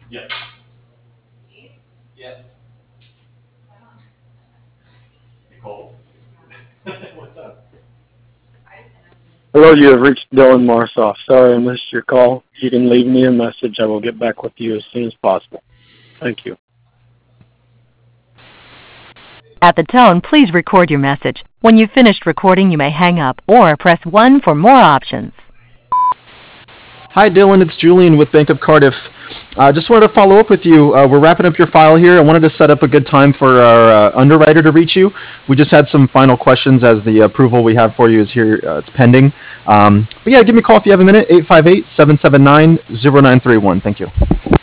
Yes. Yes. Nicole? What's up? Hello, you have reached Dylan Marsoff. Sorry I missed your call. If you can leave me a message, I will get back with you as soon as possible. Thank you. At the tone, please record your message. When you've finished recording, you may hang up or press 1 for more options. Hi, Dylan. It's Julian with Bank of Cardiff. Just wanted to follow up with you. We're wrapping up your file here. I wanted to set up a good time for our underwriter to reach you. We just had some final questions as the approval we have for you is here. It's pending. But yeah, give me a call if you have a minute. 858-779-0931. Thank you.